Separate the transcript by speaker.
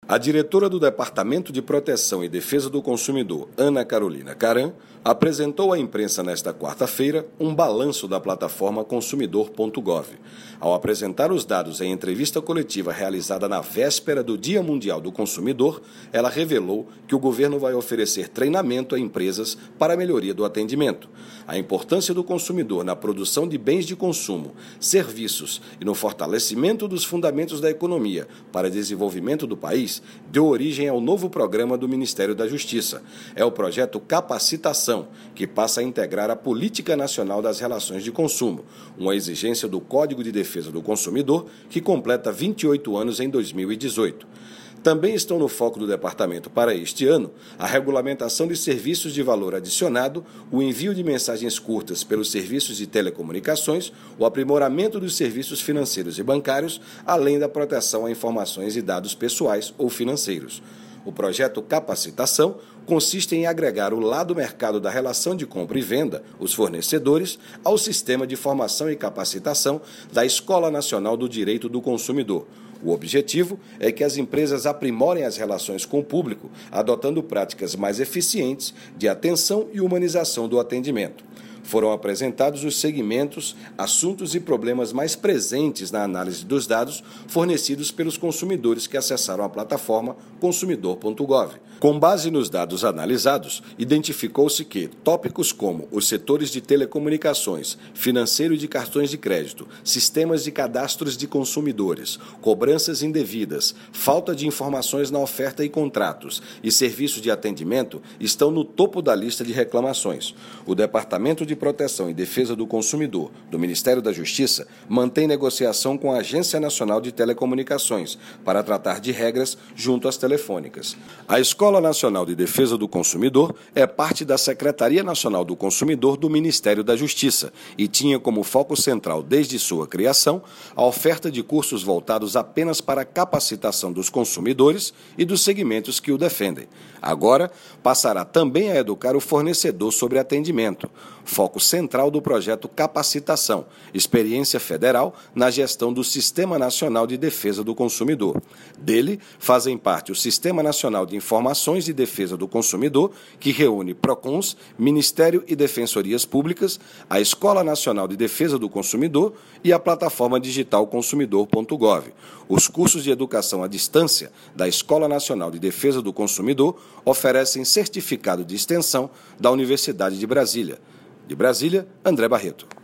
Speaker 1: A diretora do Departamento de Proteção e Defesa do Consumidor, Ana Carolina Caram, apresentou à imprensa nesta quarta-feira um balanço da plataforma consumidor.gov. Ao apresentar os dados em entrevista coletiva realizada na véspera do Dia Mundial do Consumidor, ela revelou que o governo vai oferecer treinamento a empresas para a melhoria do atendimento. A importância do consumidor na produção de bens de consumo, serviços e no fortalecimento dos fundamentos da economia para o desenvolvimento do país deu origem ao novo programa do Ministério da Justiça. É o projeto Capacitação, que passa a integrar a Política Nacional das Relações de Consumo, uma exigência do Código de Defesa do Consumidor, que completa 28 anos em 2018. Também estão no foco do departamento para este ano a regulamentação de serviços de valor adicionado, o envio de mensagens curtas pelos serviços de telecomunicações, o aprimoramento dos serviços financeiros e bancários, além da proteção a informações e dados pessoais ou financeiros. O projeto Capacitação consiste em agregar o lado mercado da relação de compra e venda, os fornecedores, ao sistema de formação e capacitação da Escola Nacional do Direito do Consumidor. O objetivo é que as empresas aprimorem as relações com o público, adotando práticas mais eficientes de atenção e humanização do atendimento. Foram apresentados os segmentos, assuntos e problemas mais presentes na análise dos dados fornecidos pelos consumidores que acessaram a plataforma consumidor.gov. Com base nos dados analisados, identificou-se que tópicos como os setores de telecomunicações, financeiro e de cartões de crédito, sistemas de cadastros de consumidores, cobranças indevidas, falta de informações na oferta e contratos e serviços de atendimento estão no topo da lista de reclamações. O Departamento de Proteção e Defesa do Consumidor do Ministério da Justiça mantém negociação com a Agência Nacional de Telecomunicações para tratar de regras junto às telefônicas. A Escola Nacional de Defesa do Consumidor é parte da Secretaria Nacional do Consumidor do Ministério da Justiça e tinha como foco central desde sua criação a oferta de cursos voltados apenas para a capacitação dos consumidores e dos segmentos que o defendem. Agora, passará também a educar o fornecedor sobre atendimento, foco central do projeto Capacitação, experiência federal na gestão do Sistema Nacional de Defesa do Consumidor. Dele, fazem parte o Sistema Nacional de Informações de Defesa do Consumidor, que reúne PROCONs, Ministério e Defensorias Públicas, a Escola Nacional de Defesa do Consumidor e a plataforma digital consumidor.gov. Os cursos de educação à distância da Escola Nacional de Defesa do Consumidor oferecem certificado de extensão da Universidade de Brasília. De Brasília, André Barreto.